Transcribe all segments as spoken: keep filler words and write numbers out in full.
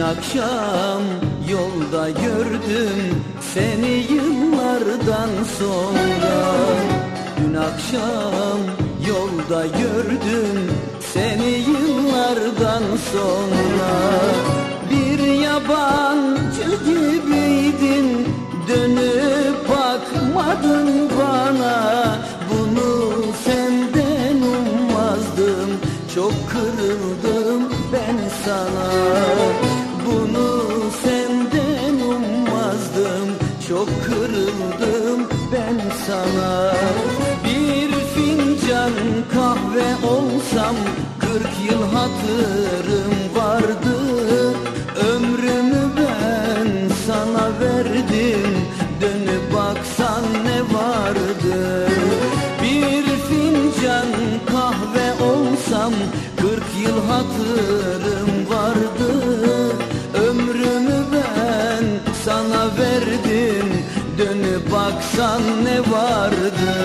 akşam yolda gördüm seni yıllardan sonra. Dün akşam yolda gördüm seni yıllardan sonra. Bir yabancı gibiydin, dönüp bakmadın bana. Bunu senden ummazdım, çok kırıldım ben sana. Bunu senden ummazdım, çok kırıldım ben sana. Bir fincan kahve olsam kırk yıl hatırım vardı. Ömrümü ben sana verdim, dönüp baksan ne vardı? Bir fincan kahve olsam kırk yıl hatırım vardı. Ömrümü ben sana verdim, dönüp baksan ne vardı?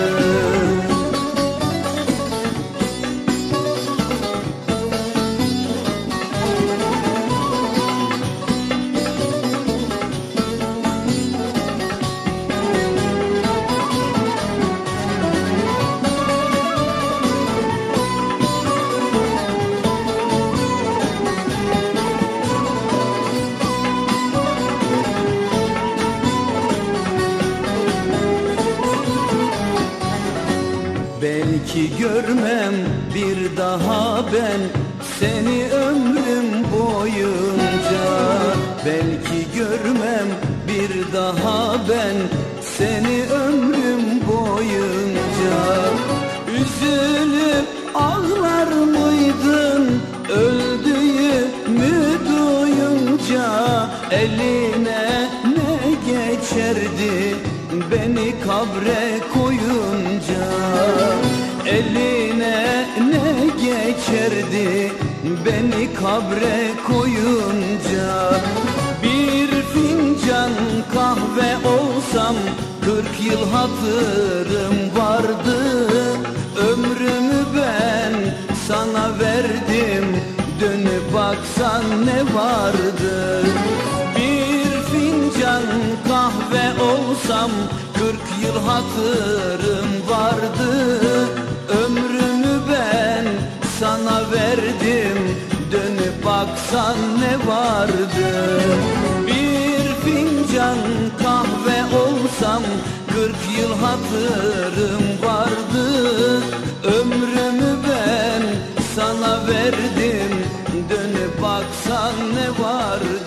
Belki görmem bir daha ben seni ömrüm boyunca. Belki görmem bir daha ben seni ömrüm boyunca. Üzülüp ağlar mıydın öldüğümü duyunca? Eline ne geçerdi beni kabre koyunca? Eline ne geçerdi beni kabre koyunca? Bir fincan kahve olsam kırk yıl hatırım vardı. Ömrümü ben sana verdim, dönüp baksan ne vardı? Bir fincan kahve olsam kırk yıl hatırım vardı. Ömrümü ben sana verdim, dönüp baksan ne vardı? Bir fincan kahve olsam kırk yıl hatırım vardı. Ömrümü ben sana verdim, dönüp baksan ne vardı?